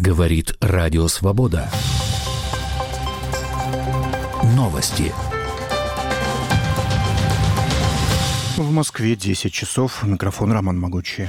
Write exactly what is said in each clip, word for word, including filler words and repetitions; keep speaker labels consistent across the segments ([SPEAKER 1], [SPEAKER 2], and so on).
[SPEAKER 1] Говорит Радио Свобода. Новости.
[SPEAKER 2] В Москве десять часов. Микрофон Роман Могучий.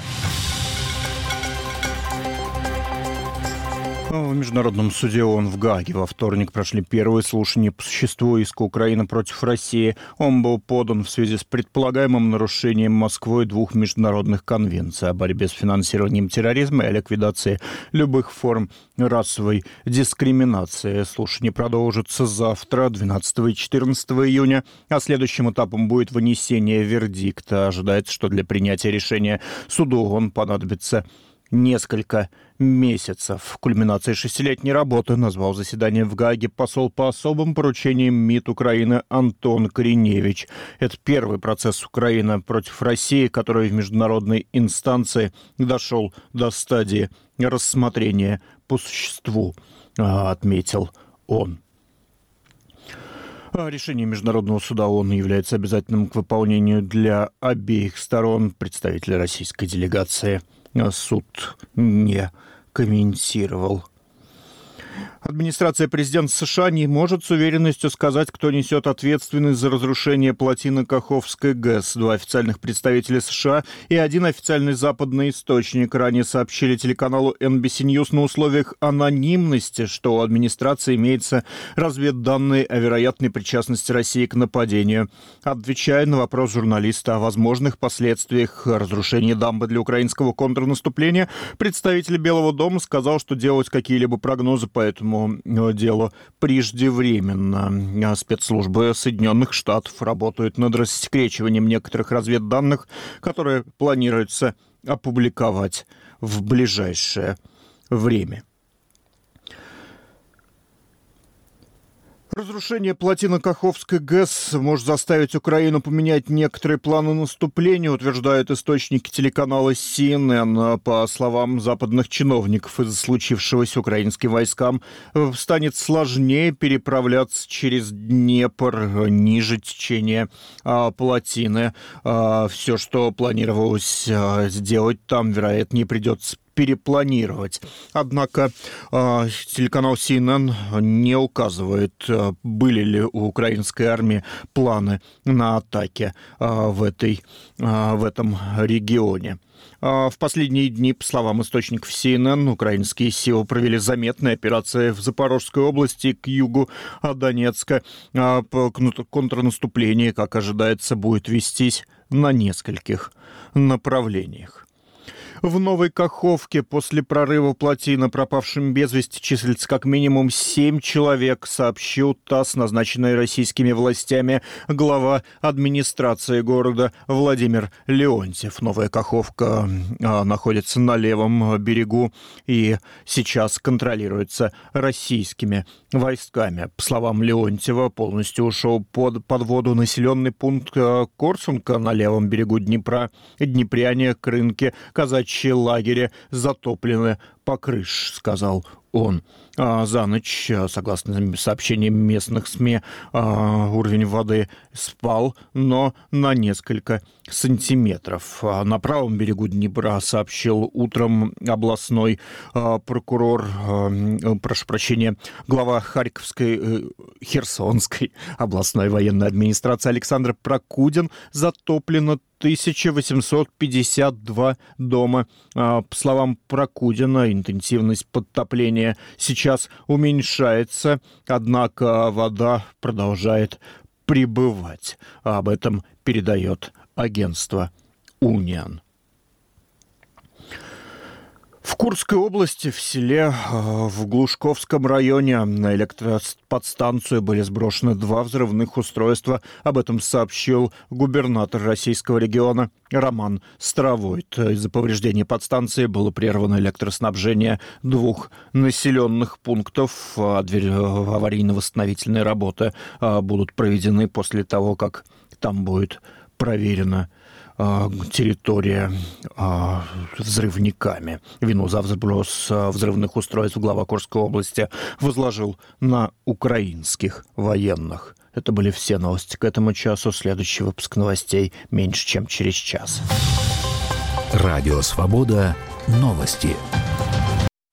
[SPEAKER 2] В Международном суде ООН в Гааге во вторник прошли первые слушания по существу иска Украины против России. Он был подан в связи с предполагаемым нарушением Москвой двух международных конвенций о борьбе с финансированием терроризма и о ликвидации любых форм расовой дискриминации. Слушания продолжатся завтра, двенадцатого и четырнадцатого июня, а следующим этапом будет вынесение вердикта. Ожидается, что для принятия решения суду ООН понадобится несколько месяцев. Кульминацией шестилетней работы назвал заседание в Гааге посол по особым поручениям МИД Украины Антон Кореневич. Это первый процесс Украины против России, который в международной инстанции дошел до стадии рассмотрения по существу, отметил он. Решение Международного суда ООН является обязательным к выполнению для обеих сторон. Представители российской делегации суд не комментировал. Администрация президента США не может с уверенностью сказать, кто несет ответственность за разрушение плотины Каховской ГЭС. Два официальных представителя США и один официальный западный источник ранее сообщили телеканалу эн би си News на условиях анонимности, что у администрации имеются разведданные о вероятной причастности России к нападению. Отвечая на вопрос журналиста о возможных последствиях разрушения дамбы для украинского контрнаступления, представитель Белого дома сказал, что делать какие-либо прогнозы по этому делу преждевременно. Спецслужбы Соединенных Штатов работают над рассекречиванием некоторых разведданных, которые планируется опубликовать в ближайшее время. Разрушение плотины Каховской ГЭС может заставить Украину поменять некоторые планы наступления, утверждают источники телеканала си эн эн. По словам западных чиновников, из-за случившегося украинским войскам станет сложнее переправляться через Днепр ниже течения а, плотины. А, все, что планировалось а, сделать там, вероятнее придется перепланировать. Однако э, телеканал си эн эн не указывает, э, были ли у украинской армии планы на атаки э, в, этой, э, в этом регионе. В последние дни, по словам источников си эн эн, украинские силы провели заметные операции в Запорожской области к югу от Донецка. Контрнаступление, как ожидается, будет вестись на нескольких направлениях. В Новой Каховке после прорыва плотины пропавшим без вести числится как минимум семь человек, сообщил ТАСС, назначенный российскими властями глава администрации города Владимир Леонтьев. Новая Каховка а, находится на левом берегу и сейчас контролируется российскими войсками. По словам Леонтьева, полностью ушел под, под воду населенный пункт Корсунка на левом берегу Днепра. Днепряне, Крынки, казачьи лагеря затоплены по крыше, сказал он. А за ночь, согласно сообщениям местных СМИ, уровень воды спал, но на несколько сантиметров. На правом берегу Днепра сообщил утром областной прокурор, прошу прощения, глава Харьковской, Херсонской областной военной администрации Александр Прокудин, затоплено тысяча восемьсот пятьдесят два дома. По словам Прокудина, интенсивность подтопления сейчас уменьшается, однако вода продолжает прибывать. Об этом передает агентство «Униан». В Курской области, в селе в Глушковском районе, на электроподстанцию были сброшены два взрывных устройства. Об этом сообщил губернатор российского региона Роман Старовойт. Из-за повреждения подстанции было прервано электроснабжение двух населенных пунктов. Аварийно-восстановительные работы будут проведены после того, как там будет проверена территория взрывниками. Вину за сброс взрывных устройств глава Курской области возложил на украинских военных. Это были все новости к этому часу. Следующий выпуск новостей меньше, чем через час.
[SPEAKER 1] Радио Свобода. Новости.